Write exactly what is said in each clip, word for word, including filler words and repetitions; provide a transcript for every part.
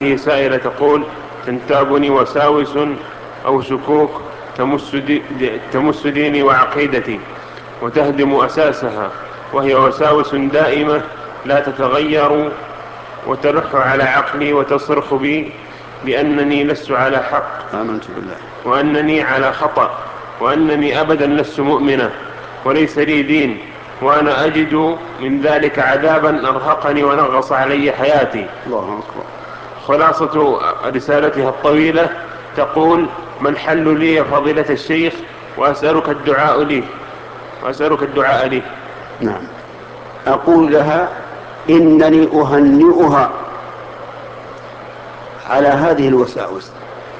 سائلة تقول: تنتابني وساوس أو شكوك تمس, دي تمس ديني وعقيدتي وتهدم أساسها، وهي وساوس دائمة لا تتغير وتلح على عقلي وتصرخ بي بأنني لست على حق، آمنت بالله، وأنني على خطأ، وأنني أبدا لست مؤمنة وليس لي دين، وأنا أجد من ذلك عذابا أرهقني ونغص علي حياتي. الله أكبر. خلاصة رسالتها الطويلة تقول: ما الحل لي يا فضيلة الشيخ؟ وأسألك الدعاء لي وأسألك الدعاء لي. نعم، أقول لها: إنني أهنئها على هذه الوساوس،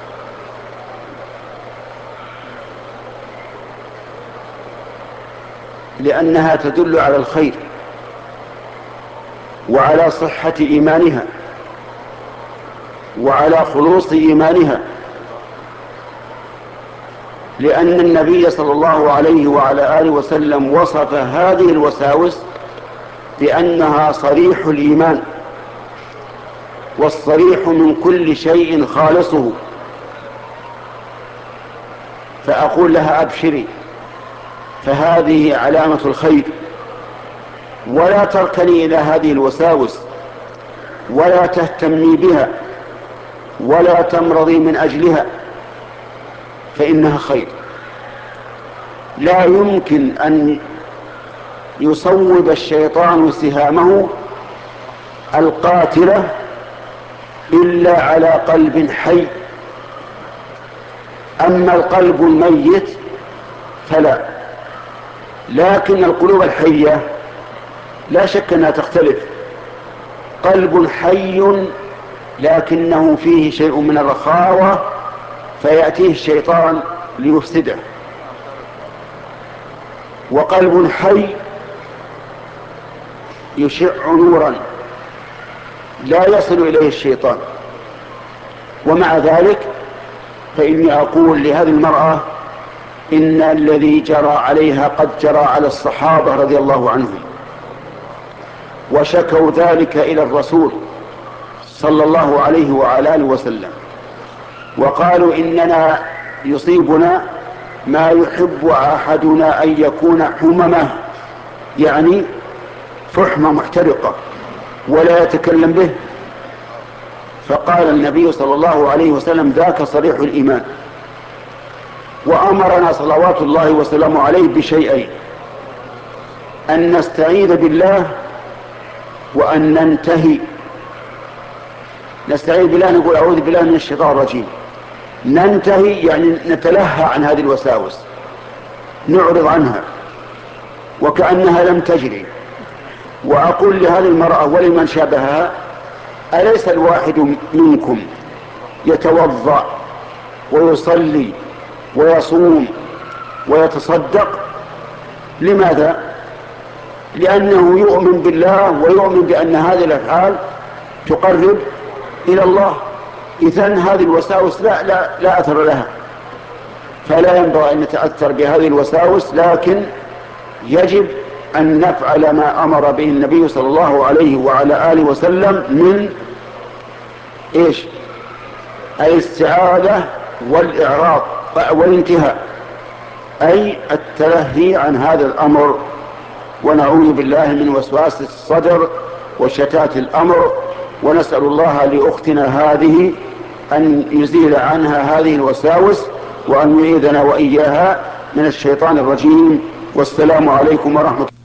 لأنها تدل على الخير وعلى صحة إيمانها وعلى خلوص إيمانها، لأن النبي صلى الله عليه وعلى آله وسلم وصف هذه الوساوس بأنها صريح الإيمان، والصريح من كل شيء خالصه. فأقول لها: أبشري، فهذه علامة الخير، ولا تركني إلى هذه الوساوس، ولا تهتمي بها، ولا تمرضي من أجلها، فإنها خير. لا يمكن أن يصوب الشيطان سهامه القاتلة إلا على قلب حي، أما القلب الميت فلا. لكن القلوب الحية لا شك أنها تختلف. قلب حي لكنه فيه شيء من الرخاوة فيأتيه الشيطان ليفسده، وقلب حي يشع نورا لا يصل إليه الشيطان. ومع ذلك فإني أقول لهذه المرأة: إن الذي جرى عليها قد جرى على الصحابة رضي الله عنهم، وشكوا ذلك إلى الرسول صلى الله عليه وعلى آله وسلم، وقالوا: إننا يصيبنا ما يحب أحدنا أن يكون حممه، يعني فحمة محترقة ولا يتكلم به. فقال النبي صلى الله عليه وسلم: ذاك صريح الإيمان. وأمرنا صلوات الله وسلامه عليه بشيئين: أن نستعيذ بالله وأن ننتهي. نستعيذ بالله، نقول: أعوذ بالله من الشيطان الرجيم. ننتهي يعني نتلهى عن هذه الوساوس، نعرض عنها وكأنها لم تجري. وأقول لهذه المرأة ولمن شابهها: أليس الواحد منكم يتوضأ ويصلي ويصوم ويتصدق؟ لماذا؟ لأنه يؤمن بالله ويؤمن بأن هذه الأفعال تقرب إلى الله. إذن هذه الوساوس لا, لا, لا أثر لها، فلا ينبغي أن نتأثر بهذه الوساوس، لكن يجب أن نفعل ما أمر به النبي صلى الله عليه وعلى آله وسلم من إيش؟ الاستعاذة والإعراض والانتهاء، أي التلهي عن هذا الأمر، ونعوذ بالله من وسواس الصدر وشتات الأمر. ونسأل الله لأختنا هذه أن يزيل عنها هذه الوساوس، وأن يعيذنا وإياها من الشيطان الرجيم. والسلام عليكم ورحمة الله.